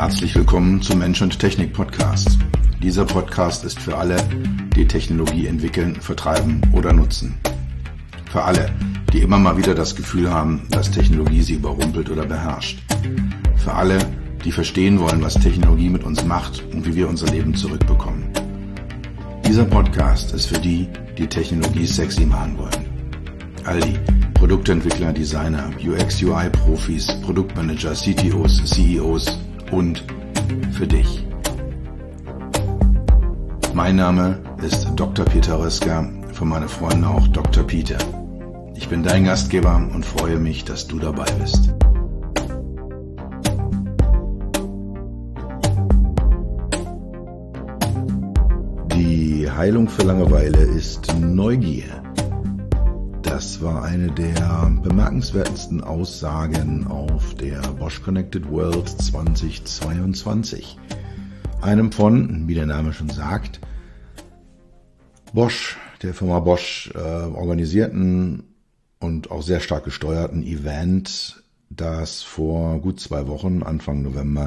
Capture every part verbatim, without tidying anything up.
Herzlich willkommen zum Mensch und Technik Podcast. Dieser Podcast ist für alle, die Technologie entwickeln, vertreiben oder nutzen. Für alle, die immer mal wieder das Gefühl haben, dass Technologie sie überrumpelt oder beherrscht. Für alle, die verstehen wollen, was Technologie mit uns macht und wie wir unser Leben zurückbekommen. Dieser Podcast ist für die, die Technologie sexy machen wollen. All die Produktentwickler, Designer, U X U I-Profis, Produktmanager, C T Os, C E Os und für dich. Mein Name ist Doktor Peter Röska, für meine Freunde auch Doktor Peter. Ich bin dein Gastgeber und freue mich, dass du dabei bist. Die Heilung für Langeweile ist Neugier. Das war eine der bemerkenswertesten Aussagen auf der Bosch Connected World zweitausendzweiundzwanzig. Einem von, wie der Name schon sagt, Bosch, der Firma Bosch, äh, organisierten und auch sehr stark gesteuerten Event, das vor gut zwei Wochen, Anfang November,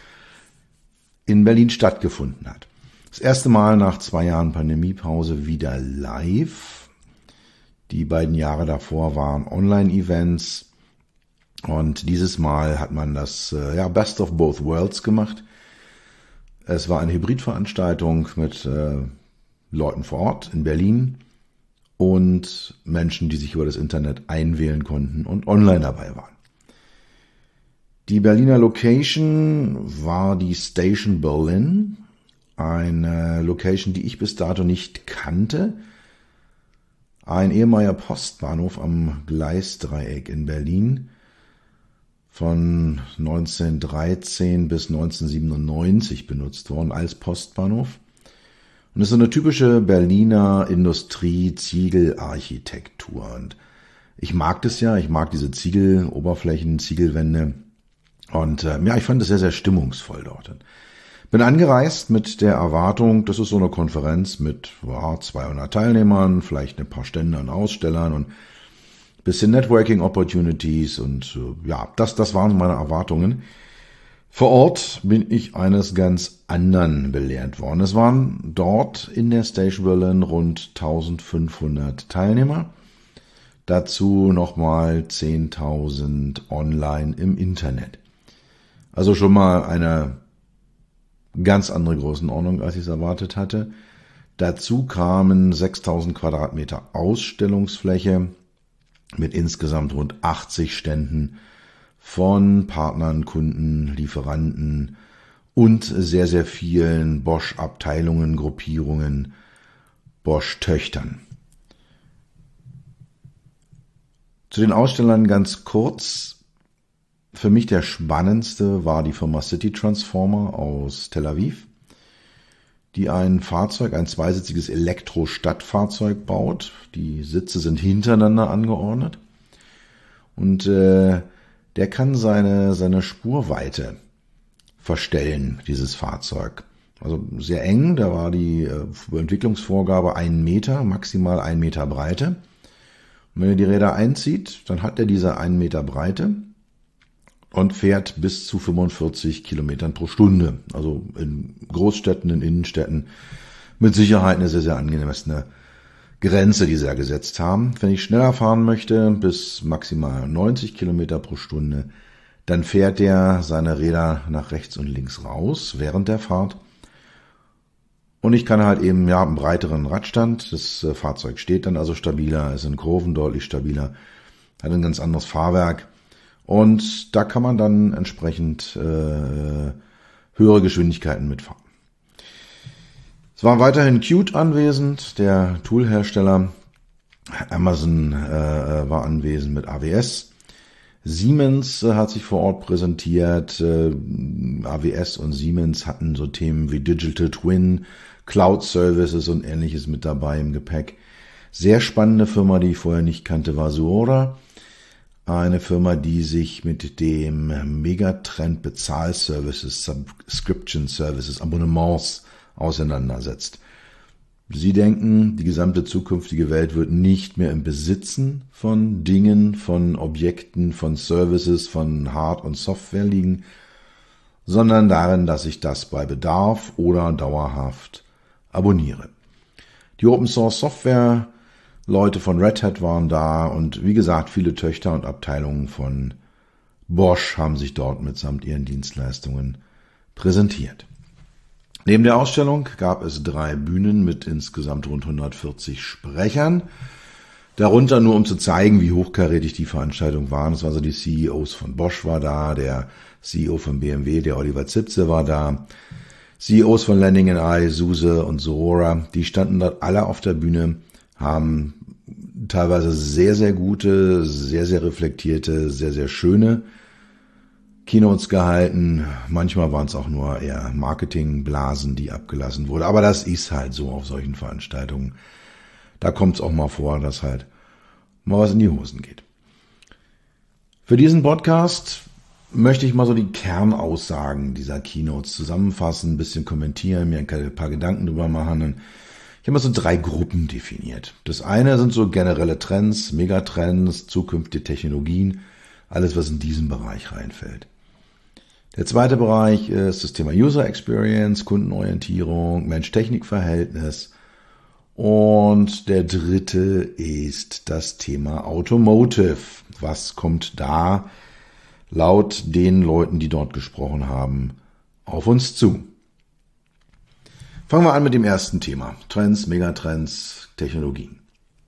in Berlin stattgefunden hat. Das erste Mal nach zwei Jahren Pandemiepause wieder live. Die beiden Jahre davor waren Online-Events und dieses Mal hat man das äh, ja, Best of Both Worlds gemacht. Es war eine Hybridveranstaltung mit äh, Leuten vor Ort in Berlin und Menschen, die sich über das Internet einwählen konnten und online dabei waren. Die Berliner Location war die Station Berlin, eine Location, die ich bis dato nicht kannte. Ein ehemaliger Postbahnhof am Gleisdreieck in Berlin, von neunzehnhundertdreizehn bis neunzehnhundertsiebenundneunzig benutzt worden als Postbahnhof. Und es ist so eine typische Berliner Industrie-Ziegelarchitektur. Und ich mag das ja, ich mag diese Ziegeloberflächen, Ziegelwände. Und äh, ja, ich fand es sehr, sehr stimmungsvoll dort. Bin angereist mit der Erwartung, das ist so eine Konferenz mit ja, zweihundert Teilnehmern, vielleicht ein paar Stände an Ausstellern und ein bisschen Networking Opportunities und ja, das, das waren meine Erwartungen. Vor Ort bin ich eines ganz anderen belehrt worden. Es waren dort in der Station Berlin rund eintausendfünfhundert Teilnehmer, dazu nochmal zehntausend online im Internet. Also schon mal eine ganz andere Größenordnung, als ich es erwartet hatte. Dazu kamen sechstausend Quadratmeter Ausstellungsfläche mit insgesamt rund achtzig Ständen von Partnern, Kunden, Lieferanten und sehr, sehr vielen Bosch-Abteilungen, Gruppierungen, Bosch-Töchtern. Zu den Ausstellern ganz kurz. Für mich der spannendste war die Firma City Transformer aus Tel Aviv, die ein Fahrzeug, ein zweisitziges Elektro-Stadtfahrzeug baut. Die Sitze sind hintereinander angeordnet und äh, der kann seine, seine Spurweite verstellen, dieses Fahrzeug. Also sehr eng, da war die äh, Entwicklungsvorgabe ein Meter, maximal ein Meter Breite. Und wenn er die Räder einzieht, dann hat er diese ein Meter Breite und fährt bis zu fünfundvierzig Kilometern pro Stunde. Also in Großstädten, in Innenstädten mit Sicherheit eine sehr, sehr angemessene Grenze, die sie da gesetzt haben. Wenn ich schneller fahren möchte, bis maximal neunzig Kilometer pro Stunde, dann fährt er seine Räder nach rechts und links raus während der Fahrt. Und ich kann halt eben ja einen breiteren Radstand. Das Fahrzeug steht dann also stabiler, ist in Kurven deutlich stabiler, hat ein ganz anderes Fahrwerk. Und da kann man dann entsprechend äh, höhere Geschwindigkeiten mitfahren. Es war weiterhin Qt anwesend, der Toolhersteller. Amazon äh, war anwesend mit A W S. Siemens äh, hat sich vor Ort präsentiert. Äh, A W S und Siemens hatten so Themen wie Digital Twin, Cloud Services und ähnliches mit dabei im Gepäck. Sehr spannende Firma, die ich vorher nicht kannte, war Zuora. Eine Firma, die sich mit dem Megatrend Bezahlservices, Subscription Services, Abonnements auseinandersetzt. Sie denken, die gesamte zukünftige Welt wird nicht mehr im Besitzen von Dingen, von Objekten, von Services, von Hard- und Software liegen, sondern darin, dass ich das bei Bedarf oder dauerhaft abonniere. Die Open Source Software Leute von Red Hat waren da und wie gesagt, viele Töchter und Abteilungen von Bosch haben sich dort mitsamt ihren Dienstleistungen präsentiert. Neben der Ausstellung gab es drei Bühnen mit insgesamt rund hundertvierzig Sprechern. Darunter nur um zu zeigen, wie hochkarätig die Veranstaltungen waren. Es waren also die C E Os von Bosch war da, der C E O von B M W, der Oliver Zipse war da, C E Os von Landing and I, SUSE und Sorora. Die standen dort alle auf der Bühne, haben teilweise sehr, sehr gute, sehr, sehr reflektierte, sehr, sehr schöne Keynotes gehalten. Manchmal waren es auch nur eher Marketingblasen, die abgelassen wurden. Aber das ist halt so auf solchen Veranstaltungen. Da kommt es auch mal vor, dass halt mal was in die Hosen geht. Für diesen Podcast möchte ich mal so die Kernaussagen dieser Keynotes zusammenfassen, ein bisschen kommentieren, mir ein paar Gedanken drüber machen. Und ich habe mal so drei Gruppen definiert. Das eine sind so generelle Trends, Megatrends, zukünftige Technologien, alles, was in diesen Bereich reinfällt. Der zweite Bereich ist das Thema User Experience, Kundenorientierung, Mensch-Technik-Verhältnis. Und der dritte ist das Thema Automotive. Was kommt da laut den Leuten, die dort gesprochen haben, auf uns zu? Fangen wir an mit dem ersten Thema. Trends, Megatrends, Technologien.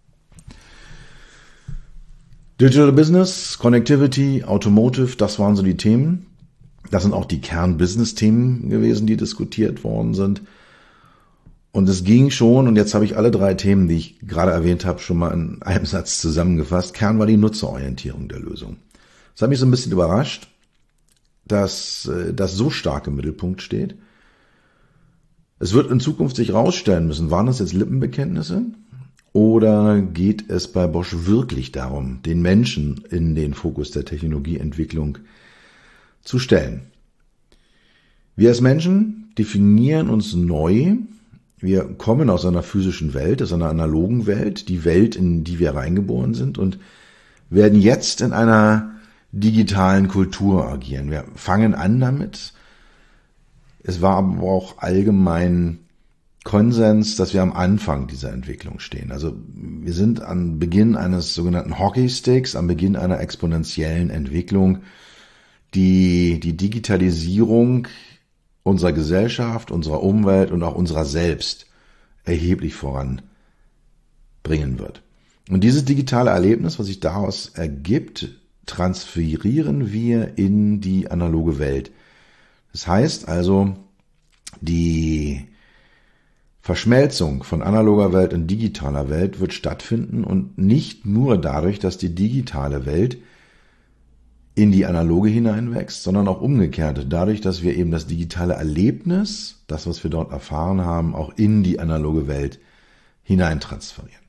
Digital Business, Connectivity, Automotive, das waren so die Themen. Das sind auch die Kern-Business-Themen gewesen, die diskutiert worden sind. Und es ging schon, und jetzt habe ich alle drei Themen, die ich gerade erwähnt habe, schon mal in einem Satz zusammengefasst. Kern war die Nutzerorientierung der Lösung. Das hat mich so ein bisschen überrascht, dass das so stark im Mittelpunkt steht. Es wird in Zukunft sich rausstellen müssen, waren das jetzt Lippenbekenntnisse oder geht es bei Bosch wirklich darum, den Menschen in den Fokus der Technologieentwicklung zu stellen? Wir als Menschen definieren uns neu. Wir kommen aus einer physischen Welt, aus einer analogen Welt, die Welt, in die wir reingeboren sind und werden jetzt in einer digitalen Kultur agieren. Wir fangen an damit. Es war aber auch allgemein Konsens, dass wir am Anfang dieser Entwicklung stehen. Also wir sind am Beginn eines sogenannten Hockeysticks, am Beginn einer exponentiellen Entwicklung, die die Digitalisierung unserer Gesellschaft, unserer Umwelt und auch unserer selbst erheblich voranbringen wird. Und dieses digitale Erlebnis, was sich daraus ergibt, transferieren wir in die analoge Welt. Das heißt also, die Verschmelzung von analoger Welt und digitaler Welt wird stattfinden und nicht nur dadurch, dass die digitale Welt in die analoge hineinwächst, sondern auch umgekehrt, dadurch, dass wir eben das digitale Erlebnis, das, was wir dort erfahren haben, auch in die analoge Welt hineintransferieren.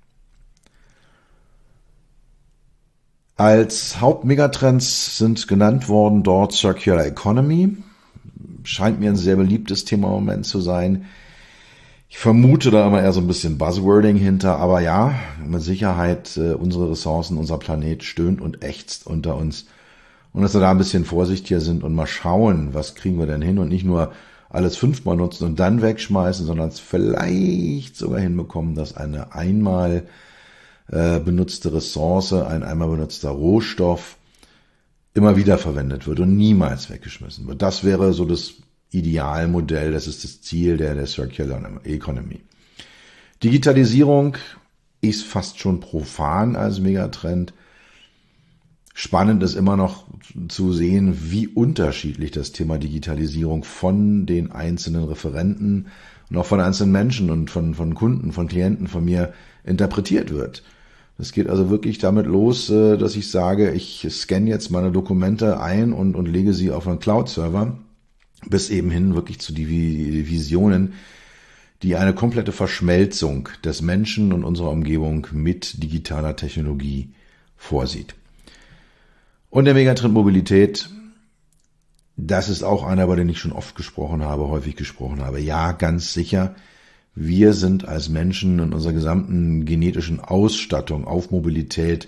Als Hauptmegatrends sind genannt worden dort Circular Economy. Scheint mir ein sehr beliebtes Thema im Moment zu sein. Ich vermute da immer eher so ein bisschen Buzzwording hinter, aber ja, mit Sicherheit äh, unsere Ressourcen, unser Planet stöhnt und ächzt unter uns. Und dass wir da ein bisschen vorsichtiger sind und mal schauen, was kriegen wir denn hin und nicht nur alles fünfmal nutzen und dann wegschmeißen, sondern es vielleicht sogar hinbekommen, dass eine einmal äh, benutzte Ressource, ein einmal benutzter Rohstoff immer wieder verwendet wird und niemals weggeschmissen wird. Das wäre so das Idealmodell, das ist das Ziel der, der Circular Economy. Digitalisierung ist fast schon profan als Megatrend. Spannend ist immer noch zu sehen, wie unterschiedlich das Thema Digitalisierung von den einzelnen Referenten und auch von einzelnen Menschen und von, von Kunden, von Klienten von mir interpretiert wird. Es geht also wirklich damit los, dass ich sage, ich scanne jetzt meine Dokumente ein und, und lege sie auf einen Cloud-Server, bis eben hin wirklich zu die Visionen, die eine komplette Verschmelzung des Menschen und unserer Umgebung mit digitaler Technologie vorsieht. Und der Megatrend Mobilität, das ist auch einer, über den ich schon oft gesprochen habe, häufig gesprochen habe. Ja, ganz sicher. Wir sind als Menschen in unserer gesamten genetischen Ausstattung auf Mobilität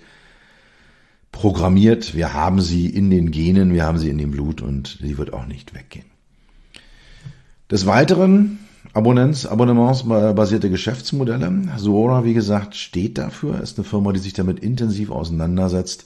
programmiert. Wir haben sie in den Genen, wir haben sie in dem Blut und sie wird auch nicht weggehen. Des Weiteren Abonnents, abonnementsbasierte Geschäftsmodelle. Zuora, wie gesagt, steht dafür, ist eine Firma, die sich damit intensiv auseinandersetzt.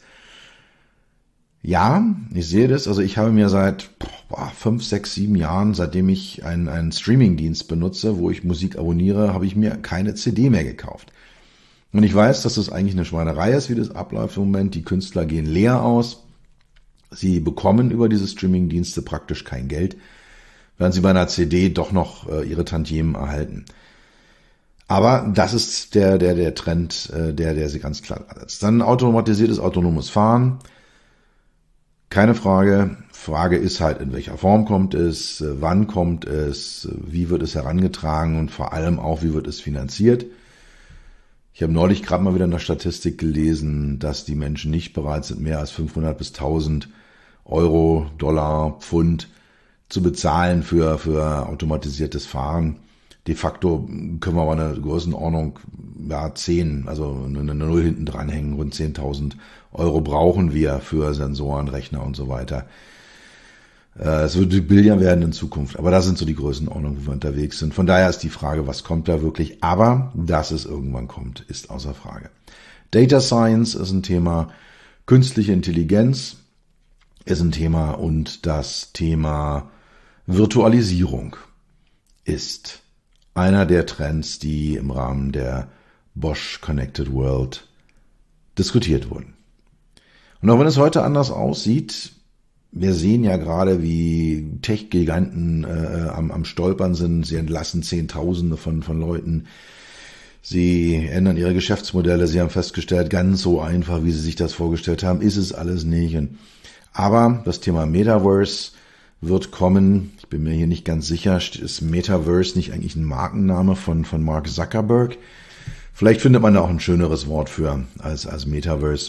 Ja, ich sehe das. Also ich habe mir seit boah, fünf, sechs, sieben Jahren, seitdem ich einen, einen Streaming-Dienst benutze, wo ich Musik abonniere, habe ich mir keine C D mehr gekauft. Und ich weiß, dass das eigentlich eine Schweinerei ist, wie das abläuft im Moment. Die Künstler gehen leer aus. Sie bekommen über diese Streaming-Dienste praktisch kein Geld, während sie bei einer C D doch noch äh, ihre Tantiemen erhalten. Aber das ist der, der, der Trend, äh, der, der sie ganz klar setzt. Dann automatisiertes autonomes Fahren. Keine Frage. Frage ist halt, in welcher Form kommt es, äh, wann kommt es, äh, wie wird es herangetragen und vor allem auch, wie wird es finanziert. Ich habe neulich gerade mal wieder in der Statistik gelesen, dass die Menschen nicht bereit sind, mehr als fünfhundert bis tausend Euro, Dollar, Pfund zu bezahlen für, für automatisiertes Fahren. De facto können wir aber eine Größenordnung, ja, zehn, also eine Null hinten dranhängen, rund zehntausend Euro brauchen wir für Sensoren, Rechner und so weiter. Es wird Billion werden in Zukunft, aber das sind so die Größenordnungen, wo wir unterwegs sind. Von daher ist die Frage, was kommt da wirklich? Aber dass es irgendwann kommt, ist außer Frage. Data Science ist ein Thema, künstliche Intelligenz ist ein Thema und das Thema Virtualisierung ist einer der Trends, die im Rahmen der Bosch Connected World diskutiert wurden. Und auch wenn es heute anders aussieht, wir sehen ja gerade, wie Tech-Giganten äh, am, am Stolpern sind. Sie entlassen Zehntausende von, von Leuten. Sie ändern ihre Geschäftsmodelle. Sie haben festgestellt, ganz so einfach, wie sie sich das vorgestellt haben, ist es alles nicht. Aber das Thema Metaverse wird kommen. Ich bin mir hier nicht ganz sicher. Ist Metaverse nicht eigentlich ein Markenname von, von Mark Zuckerberg? Vielleicht findet man da auch ein schöneres Wort für als, als Metaverse.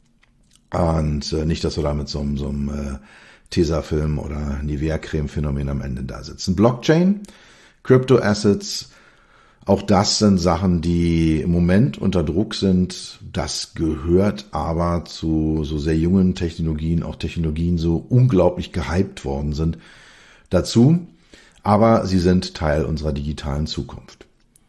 Und äh, nicht, dass wir da mit so einem, so einem äh, Tesafilm oder Nivea-Creme-Phänomen am Ende da sitzen. Blockchain, Crypto-Assets, auch das sind Sachen, die im Moment unter Druck sind. Das gehört aber zu so sehr jungen Technologien, auch Technologien so unglaublich gehypt worden sind, dazu. Aber sie sind Teil unserer digitalen Zukunft.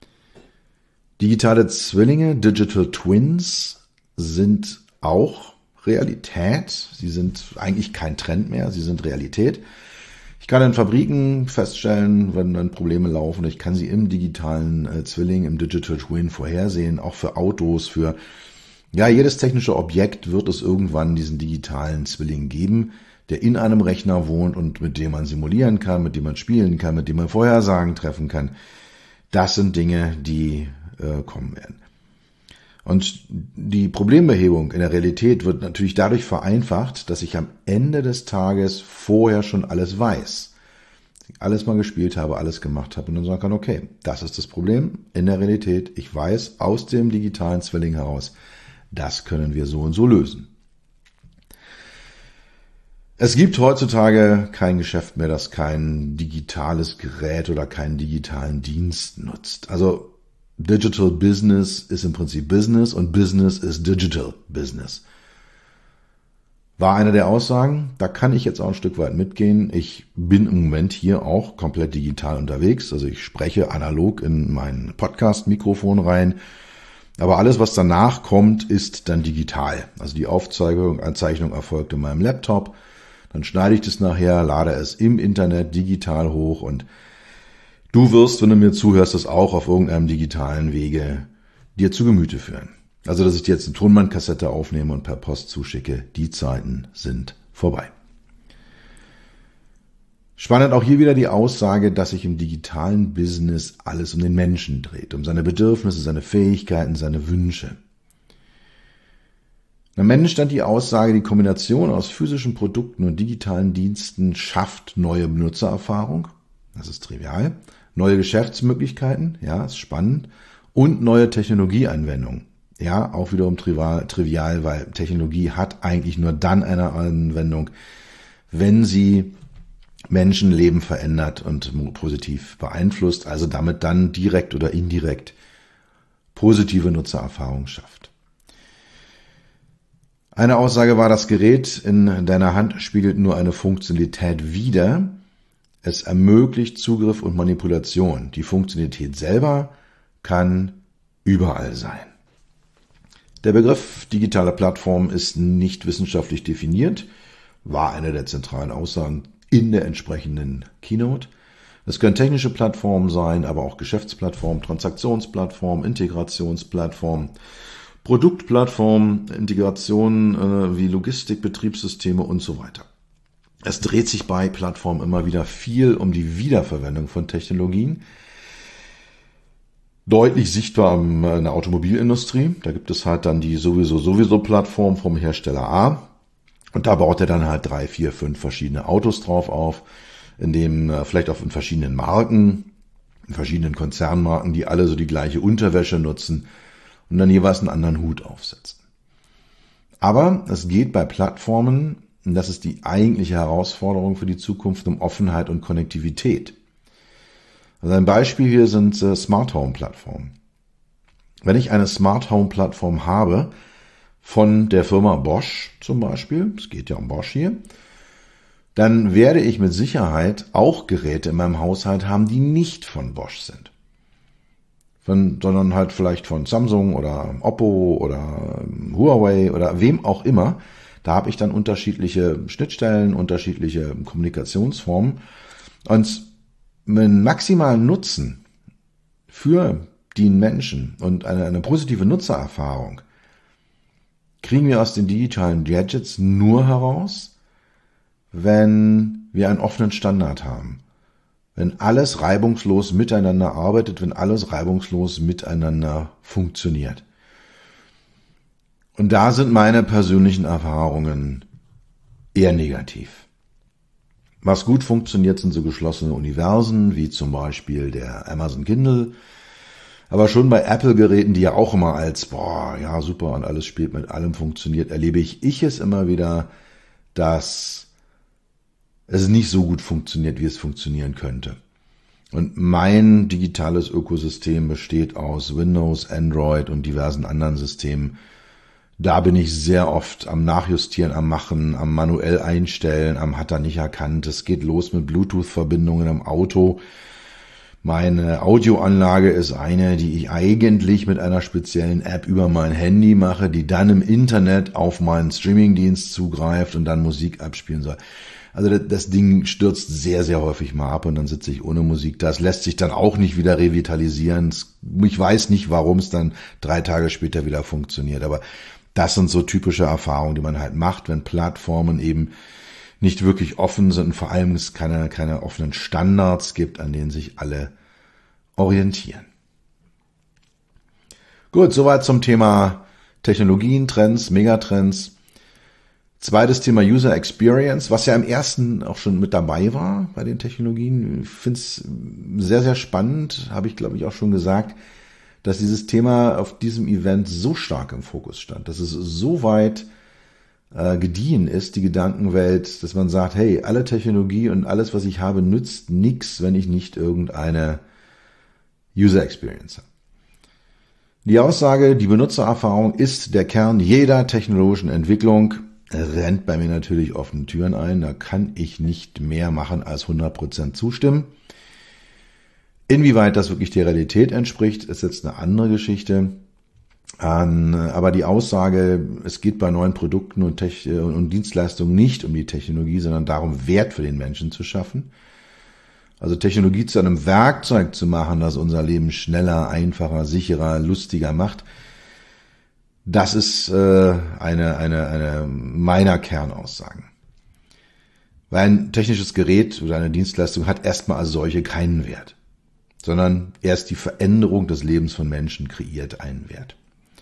Digitale Zwillinge, Digital Twins, sind auch Realität. Sie sind eigentlich kein Trend mehr, sie sind Realität. Ich kann in Fabriken feststellen, wenn dann Probleme laufen, ich kann sie im digitalen äh, Zwilling, im Digital Twin vorhersehen, auch für Autos, für ja jedes technische Objekt wird es irgendwann diesen digitalen Zwilling geben, der in einem Rechner wohnt und mit dem man simulieren kann, mit dem man spielen kann, mit dem man Vorhersagen treffen kann. Das sind Dinge, die äh, kommen werden. Und die Problembehebung in der Realität wird natürlich dadurch vereinfacht, dass ich am Ende des Tages vorher schon alles weiß. Ich alles mal gespielt habe, alles gemacht habe und dann sagen kann, okay, das ist das Problem in der Realität. Ich weiß aus dem digitalen Zwilling heraus, das können wir so und so lösen. Es gibt heutzutage kein Geschäft mehr, das kein digitales Gerät oder keinen digitalen Dienst nutzt. Also Digital Business ist im Prinzip Business und Business ist Digital Business. War eine der Aussagen, da kann ich jetzt auch ein Stück weit mitgehen. Ich bin im Moment hier auch komplett digital unterwegs, also ich spreche analog in mein Podcast-Mikrofon rein, aber alles, was danach kommt, ist dann digital. Also die Aufzeichnung, Anzeichnung erfolgt in meinem Laptop, dann schneide ich das nachher, lade es im Internet digital hoch und du wirst, wenn du mir zuhörst, das auch auf irgendeinem digitalen Wege dir zu Gemüte führen. Also, dass ich dir jetzt eine Tonbandkassette aufnehme und per Post zuschicke, die Zeiten sind vorbei. Spannend auch hier wieder die Aussage, dass sich im digitalen Business alles um den Menschen dreht, um seine Bedürfnisse, seine Fähigkeiten, seine Wünsche. Am Ende stand die Aussage, die Kombination aus physischen Produkten und digitalen Diensten schafft neue Benutzererfahrung. Das ist trivial. Neue Geschäftsmöglichkeiten, ja, ist spannend. Und neue Technologieanwendungen. Ja, auch wiederum trivial, trivial, weil Technologie hat eigentlich nur dann eine Anwendung, wenn sie Menschenleben verändert und positiv beeinflusst, also damit dann direkt oder indirekt positive Nutzererfahrung schafft. Eine Aussage war, das Gerät in deiner Hand spiegelt nur eine Funktionalität wider, Es ermöglicht Zugriff und Manipulation. Die Funktionalität selber kann überall sein. Der Begriff digitale Plattform ist nicht wissenschaftlich definiert, war eine der zentralen Aussagen in der entsprechenden Keynote. Es können technische Plattformen sein, aber auch Geschäftsplattformen, Transaktionsplattformen, Integrationsplattformen, Produktplattformen, Integrationen äh, wie Logistik, Betriebssysteme und so weiter. Es dreht sich bei Plattformen immer wieder viel um die Wiederverwendung von Technologien. Deutlich sichtbar in der Automobilindustrie. Da gibt es halt dann die sowieso sowieso Plattform vom Hersteller A. Und da baut er dann halt drei, vier, fünf verschiedene Autos drauf auf, in dem vielleicht auch in verschiedenen Marken, in verschiedenen Konzernmarken, die alle so die gleiche Unterwäsche nutzen und dann jeweils einen anderen Hut aufsetzen. Aber es geht bei Plattformen, und das ist die eigentliche Herausforderung für die Zukunft, um Offenheit und Konnektivität. Also ein Beispiel hier sind äh, Smart Home Plattformen. Wenn ich eine Smart Home Plattform habe, von der Firma Bosch zum Beispiel, es geht ja um Bosch hier, dann werde ich mit Sicherheit auch Geräte in meinem Haushalt haben, die nicht von Bosch sind. Von, sondern halt vielleicht von Samsung oder Oppo oder Huawei oder wem auch immer. Da habe ich dann unterschiedliche Schnittstellen, unterschiedliche Kommunikationsformen. Und einen maximalen Nutzen für die Menschen und eine, eine positive Nutzererfahrung kriegen wir aus den digitalen Gadgets nur heraus, wenn wir einen offenen Standard haben. Wenn alles reibungslos miteinander arbeitet, wenn alles reibungslos miteinander funktioniert. Und da sind meine persönlichen Erfahrungen eher negativ. Was gut funktioniert, sind so geschlossene Universen, wie zum Beispiel der Amazon Kindle. Aber schon bei Apple-Geräten, die ja auch immer als, boah, ja super und alles spielt mit allem funktioniert, erlebe ich, ich es immer wieder, dass es nicht so gut funktioniert, wie es funktionieren könnte. Und mein digitales Ökosystem besteht aus Windows, Android und diversen anderen Systemen. Da bin ich sehr oft am Nachjustieren, am Machen, am manuell einstellen, am hat er nicht erkannt. Es geht los mit Bluetooth-Verbindungen im Auto. Meine Audioanlage ist eine, die ich eigentlich mit einer speziellen App über mein Handy mache, die dann im Internet auf meinen Streamingdienst zugreift und dann Musik abspielen soll. Also das Ding stürzt sehr, sehr häufig mal ab und dann sitze ich ohne Musik da. Es lässt sich dann auch nicht wieder revitalisieren. Ich weiß nicht, warum es dann drei Tage später wieder funktioniert. Aber das sind so typische Erfahrungen, die man halt macht, wenn Plattformen eben nicht wirklich offen sind und vor allem es keine, keine offenen Standards gibt, an denen sich alle orientieren. Gut, soweit zum Thema Technologien, Trends, Megatrends. Zweites Thema User Experience, was ja im ersten auch schon mit dabei war bei den Technologien. Ich finde es sehr, sehr spannend, habe ich glaube ich auch schon gesagt, dass dieses Thema auf diesem Event so stark im Fokus stand, dass es so weit äh, gediehen ist, die Gedankenwelt, dass man sagt, hey, alle Technologie und alles, was ich habe, nützt nichts, wenn ich nicht irgendeine User Experience habe. Die Aussage, die Benutzererfahrung ist der Kern jeder technologischen Entwicklung, rennt bei mir natürlich offene Türen ein. Da kann ich nicht mehr machen als hundert Prozent zustimmen. Inwieweit das wirklich der Realität entspricht, ist jetzt eine andere Geschichte. Aber die Aussage, es geht bei neuen Produkten und, Tech- und Dienstleistungen nicht um die Technologie, sondern darum, Wert für den Menschen zu schaffen. Also Technologie zu einem Werkzeug zu machen, das unser Leben schneller, einfacher, sicherer, lustiger macht. Das ist äh, eine, eine, eine meiner Kernaussagen. Weil ein technisches Gerät oder eine Dienstleistung hat erstmal als solche keinen Wert, sondern erst die Veränderung des Lebens von Menschen kreiert einen Wert.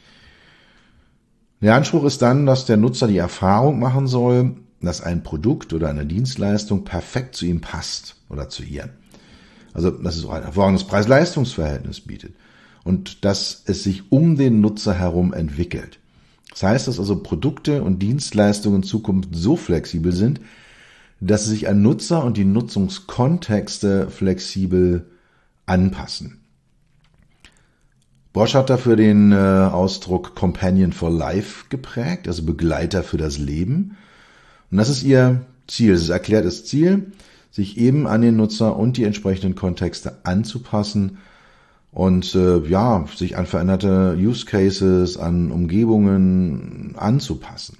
Der Anspruch ist dann, dass der Nutzer die Erfahrung machen soll, dass ein Produkt oder eine Dienstleistung perfekt zu ihm passt oder zu ihr. Also, dass es auch ein hervorragendes Preis-Leistungs-Verhältnis bietet. Und dass es sich um den Nutzer herum entwickelt. Das heißt, dass also Produkte und Dienstleistungen in Zukunft so flexibel sind, dass sie sich an Nutzer und die Nutzungskontexte flexibel anpassen. Bosch hat dafür den äh, Ausdruck Companion for Life geprägt, also Begleiter für das Leben. Und das ist ihr Ziel, es ist erklärtes Ziel. sich eben an den Nutzer und die entsprechenden Kontexte anzupassen und äh, ja, sich an veränderte Use Cases, an Umgebungen anzupassen.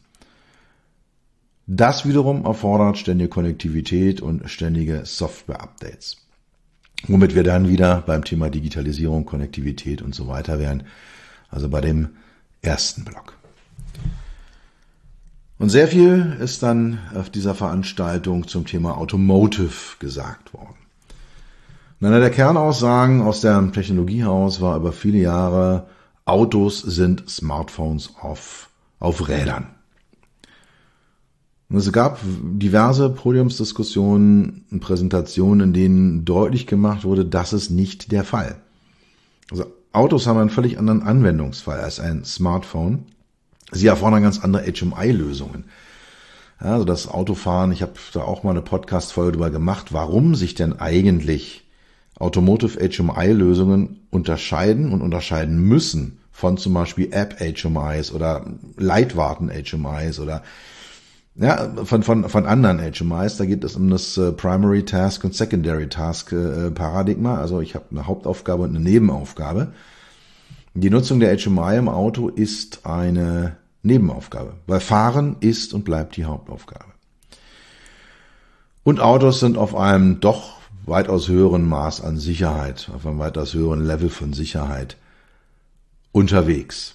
Das wiederum erfordert ständige Konnektivität und ständige Software-Updates. Womit wir dann wieder beim Thema Digitalisierung, Konnektivität und so weiter wären. Also bei dem ersten Block. Und sehr viel ist dann auf dieser Veranstaltung zum Thema Automotive gesagt worden. Und einer der Kernaussagen aus dem Technologiehaus war über viele Jahre, Autos sind Smartphones auf, auf Rädern. Und es gab diverse Podiumsdiskussionen und Präsentationen, in denen deutlich gemacht wurde, das ist nicht der Fall. Also Autos haben einen völlig anderen Anwendungsfall als ein Smartphone. Sie erfordern ganz andere H M I-Lösungen. Ja, also das Autofahren, ich habe da auch mal eine Podcast-Folge drüber gemacht, warum sich denn eigentlich Automotive H M I-Lösungen unterscheiden und unterscheiden müssen von zum Beispiel App-H M Is oder Leitwarten-H M Is oder ja, von, von, von anderen H M Is. Da geht es um das äh, Primary Task und Secondary Task äh, Paradigma. Also ich habe eine Hauptaufgabe und eine Nebenaufgabe. Die Nutzung der H M I im Auto ist eine Nebenaufgabe, weil Fahren ist und bleibt die Hauptaufgabe. Und Autos sind auf einem doch weitaus höheren Maß an Sicherheit, auf einem weitaus höheren Level von Sicherheit unterwegs.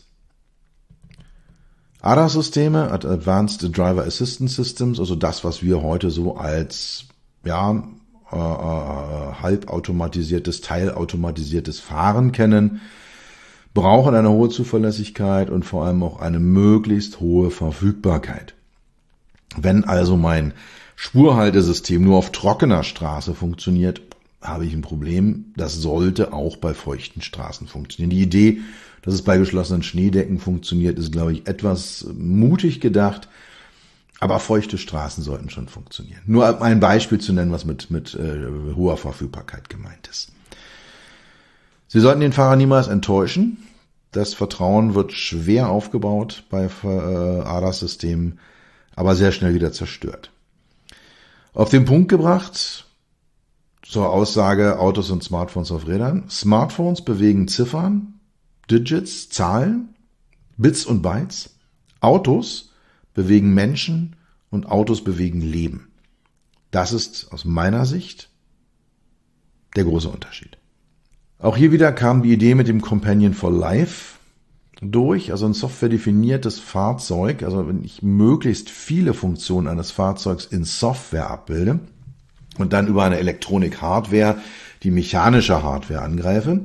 A D A S-Systeme, Advanced Driver Assistance Systems, also das, was wir heute so als ja äh, äh, halbautomatisiertes, teilautomatisiertes Fahren kennen, brauchen eine hohe Zuverlässigkeit und vor allem auch eine möglichst hohe Verfügbarkeit. Wenn also mein Spurhaltesystem nur auf trockener Straße funktioniert, habe ich ein Problem. Das sollte auch bei feuchten Straßen funktionieren. Die Idee, dass es bei geschlossenen Schneedecken funktioniert, ist, glaube ich, etwas mutig gedacht. Aber feuchte Straßen sollten schon funktionieren. Nur um ein Beispiel zu nennen, was mit, mit äh, hoher Verfügbarkeit gemeint ist. Sie sollten den Fahrer niemals enttäuschen. Das Vertrauen wird schwer aufgebaut bei äh, A D A S-Systemen, aber sehr schnell wieder zerstört. Auf den Punkt gebracht, zur Aussage Autos und Smartphones auf Rädern. Smartphones bewegen Ziffern, Digits, Zahlen, Bits und Bytes. Autos bewegen Menschen und Autos bewegen Leben. Das ist aus meiner Sicht der große Unterschied. Auch hier wieder kam die Idee mit dem Companion for Life durch, also ein softwaredefiniertes Fahrzeug, also wenn ich möglichst viele Funktionen eines Fahrzeugs in Software abbilde und dann über eine Elektronik-Hardware die mechanische Hardware angreife.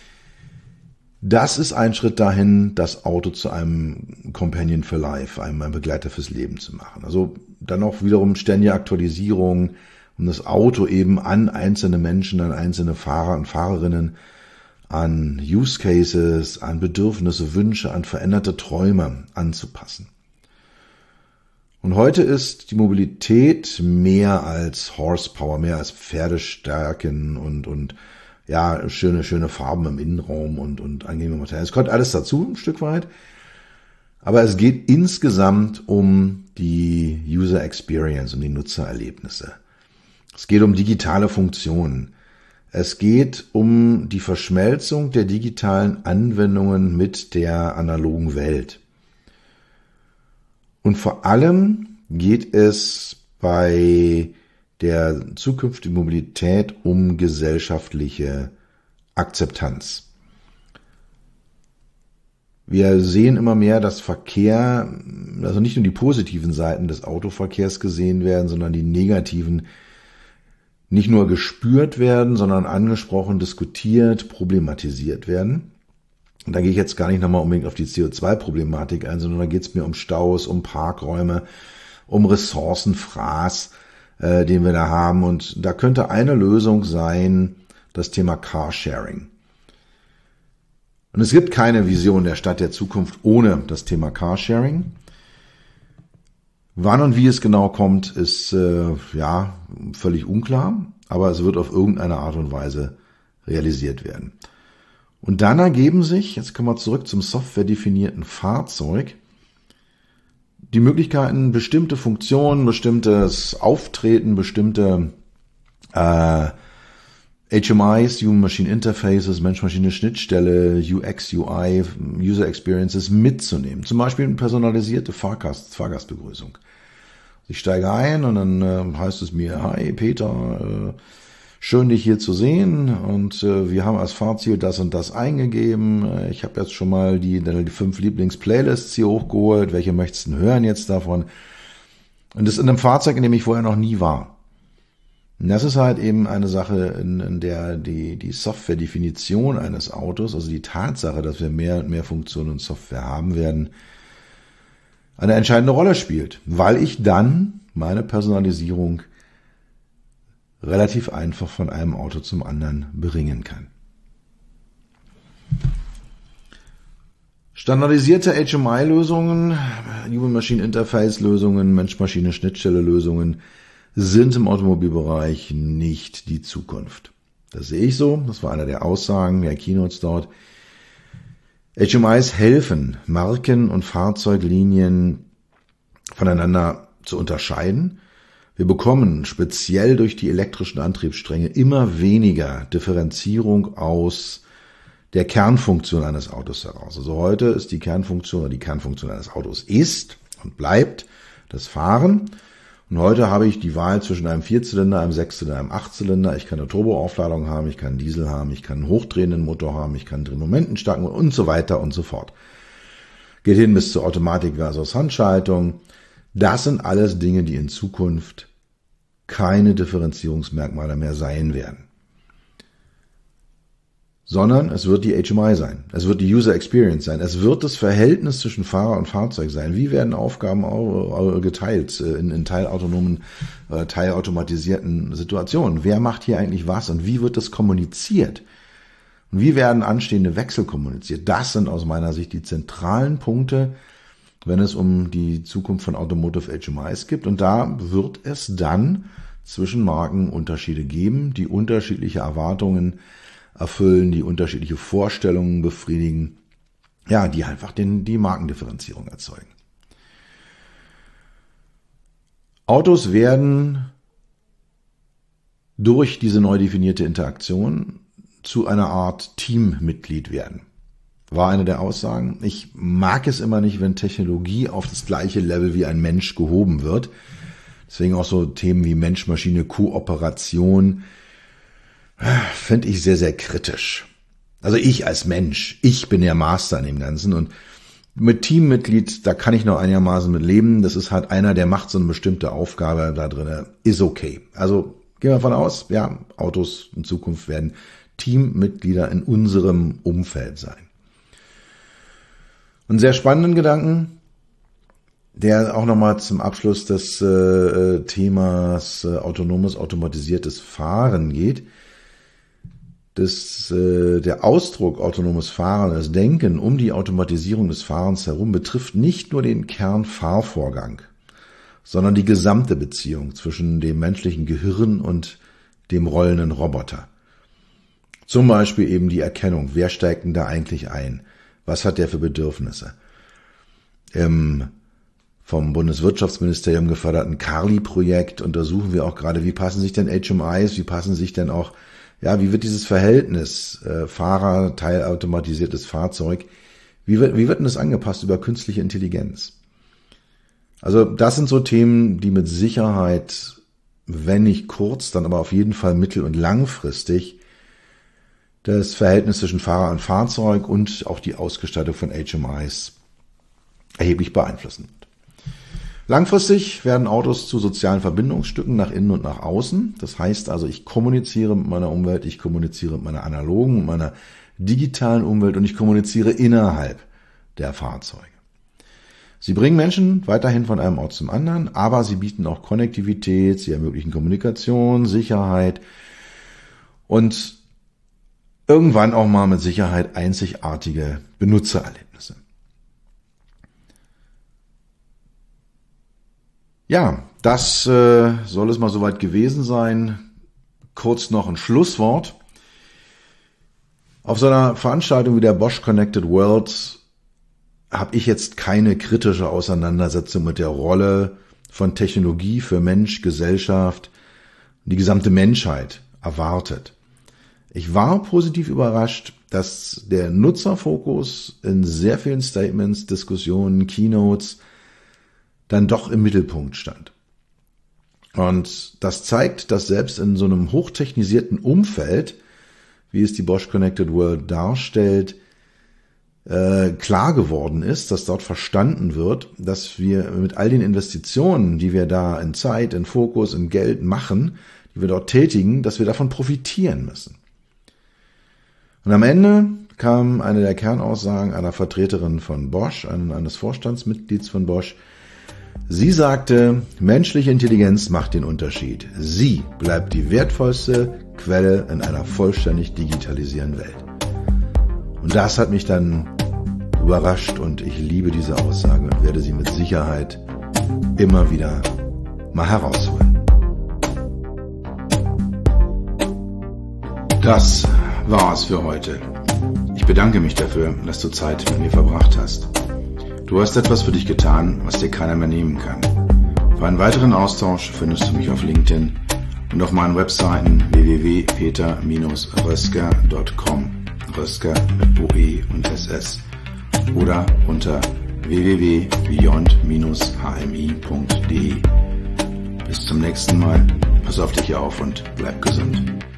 Das ist ein Schritt dahin, das Auto zu einem Companion for Life, einem Begleiter fürs Leben zu machen. Also dann auch wiederum ständige Aktualisierung, um das Auto eben an einzelne Menschen, an einzelne Fahrer und Fahrerinnen, an Use Cases, an Bedürfnisse, Wünsche, an veränderte Träume anzupassen. Und heute ist die Mobilität mehr als Horsepower, mehr als Pferdestärken und, und ja, schöne, schöne Farben im Innenraum und, und angenehme Materialien. Es kommt alles dazu, ein Stück weit. Aber es geht insgesamt um die User Experience, um die Nutzererlebnisse. Es geht um digitale Funktionen. Es geht um die Verschmelzung der digitalen Anwendungen mit der analogen Welt. Und vor allem geht es bei der zukünftigen Mobilität um gesellschaftliche Akzeptanz. Wir sehen immer mehr, dass Verkehr, also nicht nur die positiven Seiten des Autoverkehrs gesehen werden, sondern die negativen nicht nur gespürt werden, sondern angesprochen, diskutiert, problematisiert werden. Und da gehe ich jetzt gar nicht nochmal unbedingt auf die C O zwei Problematik ein, sondern da geht es mir um Staus, um Parkräume, um Ressourcenfraß, äh, den wir da haben. Und da könnte eine Lösung sein, das Thema Carsharing. Und es gibt keine Vision der Stadt der Zukunft ohne das Thema Carsharing. Wann und wie es genau kommt, ist äh, ja völlig unklar, aber es wird auf irgendeine Art und Weise realisiert werden. Und dann ergeben sich, jetzt kommen wir zurück zum softwaredefinierten Fahrzeug, die Möglichkeiten, bestimmte Funktionen, bestimmtes Auftreten, bestimmte Äh, H M Is, Human-Machine Interfaces, Mensch-Maschine-Schnittstelle, U X, U I, User Experiences mitzunehmen. Zum Beispiel eine personalisierte Fahrgast, Fahrgastbegrüßung. Ich steige ein und dann äh, heißt es mir, hi Peter, äh, schön dich hier zu sehen und äh, wir haben als Fahrziel das und das eingegeben. Äh, ich habe jetzt schon mal die, die fünf Lieblings-Playlists hier hochgeholt. Welche möchtest du hören jetzt davon? Und das in einem Fahrzeug, in dem ich vorher noch nie war. Und das ist halt eben eine Sache, in, in der die, die Software-Definition eines Autos, also die Tatsache, dass wir mehr und mehr Funktionen und Software haben werden, eine entscheidende Rolle spielt, weil ich dann meine Personalisierung relativ einfach von einem Auto zum anderen bringen kann. Standardisierte H M I-Lösungen, Human-Machine-Interface-Lösungen, Mensch-Maschine-Schnittstelle-Lösungen sind im Automobilbereich nicht die Zukunft. Das sehe ich so, das war einer der Aussagen der Keynotes dort. H M Is helfen, Marken und Fahrzeuglinien voneinander zu unterscheiden. Wir bekommen speziell durch die elektrischen Antriebsstränge immer weniger Differenzierung aus der Kernfunktion eines Autos heraus. Also heute ist die Kernfunktion oder die Kernfunktion eines Autos ist und bleibt das Fahren. Und heute habe ich die Wahl zwischen einem Vierzylinder, einem Sechszylinder, einem Achtzylinder. Ich kann eine Turboaufladung haben, ich kann einen Diesel haben, ich kann einen hochdrehenden Motor haben, ich kann einen Drehmomentenstarken und so weiter und so fort. Geht hin bis zur Automatik versus Handschaltung. Das sind alles Dinge, die in Zukunft keine Differenzierungsmerkmale mehr sein werden. Sondern es wird die H M I sein, es wird die User Experience sein, es wird das Verhältnis zwischen Fahrer und Fahrzeug sein. Wie werden Aufgaben geteilt in, in teilautonomen, äh, teilautomatisierten Situationen? Wer macht hier eigentlich was und wie wird das kommuniziert? Und wie werden anstehende Wechsel kommuniziert? Das sind aus meiner Sicht die zentralen Punkte, wenn es um die Zukunft von Automotive H M Is geht. Und da wird es dann zwischen Marken Unterschiede geben, die unterschiedliche Erwartungen erfüllen, die unterschiedliche Vorstellungen befriedigen, ja, die einfach den, die Markendifferenzierung erzeugen. Autos werden durch diese neu definierte Interaktion zu einer Art Teammitglied werden. War eine der Aussagen. Ich mag es immer nicht, wenn Technologie auf das gleiche Level wie ein Mensch gehoben wird. Deswegen auch so Themen wie Mensch-Maschine-Kooperation finde ich sehr, sehr kritisch. Also ich als Mensch, ich bin der Master an dem Ganzen und mit Teammitglied, da kann ich noch einigermaßen mit leben. Das ist halt einer, der macht so eine bestimmte Aufgabe da drin, ist okay. Also gehen wir davon aus, ja, Autos in Zukunft werden Teammitglieder in unserem Umfeld sein. Einen sehr spannenden Gedanken, der auch nochmal zum Abschluss des äh, Themas äh, autonomes, automatisiertes Fahren geht. Das, äh, der Ausdruck autonomes Fahren, das Denken um die Automatisierung des Fahrens herum betrifft nicht nur den Kernfahrvorgang, sondern die gesamte Beziehung zwischen dem menschlichen Gehirn und dem rollenden Roboter. Zum Beispiel eben die Erkennung, wer steigt denn da eigentlich ein? Was hat der für Bedürfnisse? Im vom Bundeswirtschaftsministerium geförderten CARLI-Projekt untersuchen wir auch gerade, wie passen sich denn H M Is, wie passen sich denn auch, ja, wie wird dieses Verhältnis äh, Fahrer, teilautomatisiertes Fahrzeug, wie wird, wie wird denn das angepasst über künstliche Intelligenz? Also das sind so Themen, die mit Sicherheit, wenn nicht kurz, dann aber auf jeden Fall mittel- und langfristig das Verhältnis zwischen Fahrer und Fahrzeug und auch die Ausgestaltung von H M Is erheblich beeinflussen wird. Langfristig werden Autos zu sozialen Verbindungsstücken nach innen und nach außen. Das heißt also, ich kommuniziere mit meiner Umwelt, ich kommuniziere mit meiner analogen, mit meiner digitalen Umwelt und ich kommuniziere innerhalb der Fahrzeuge. Sie bringen Menschen weiterhin von einem Ort zum anderen, aber sie bieten auch Konnektivität, sie ermöglichen Kommunikation, Sicherheit und irgendwann auch mal mit Sicherheit einzigartige Benutzererlebnisse. Ja, das äh, soll es mal soweit gewesen sein. Kurz noch ein Schlusswort. Auf so einer Veranstaltung wie der Bosch Connected World habe ich jetzt keine kritische Auseinandersetzung mit der Rolle von Technologie für Mensch, Gesellschaft, die gesamte Menschheit erwartet. Ich war positiv überrascht, dass der Nutzerfokus in sehr vielen Statements, Diskussionen, Keynotes dann doch im Mittelpunkt stand. Und das zeigt, dass selbst in so einem hochtechnisierten Umfeld, wie es die Bosch Connected World darstellt, äh, klar geworden ist, dass dort verstanden wird, dass wir mit all den Investitionen, die wir da in Zeit, in Fokus, in Geld machen, die wir dort tätigen, dass wir davon profitieren müssen. Und am Ende kam eine der Kernaussagen einer Vertreterin von Bosch, eines Vorstandsmitglieds von Bosch. Sie sagte, menschliche Intelligenz macht den Unterschied. Sie bleibt die wertvollste Quelle in einer vollständig digitalisierten Welt. Und das hat mich dann überrascht und ich liebe diese Aussage und werde sie mit Sicherheit immer wieder mal herausholen. Das war's für heute. Ich bedanke mich dafür, dass du Zeit mit mir verbracht hast. Du hast etwas für dich getan, was dir keiner mehr nehmen kann. Für einen weiteren Austausch findest du mich auf LinkedIn und auf meinen Webseiten w w w punkt peter Bindestrich rösker punkt com, Rösker mit O E und S S, oder unter w w w punkt beyond Bindestrich h m i punkt d e. Bis zum nächsten Mal. Pass auf dich auf und bleib gesund.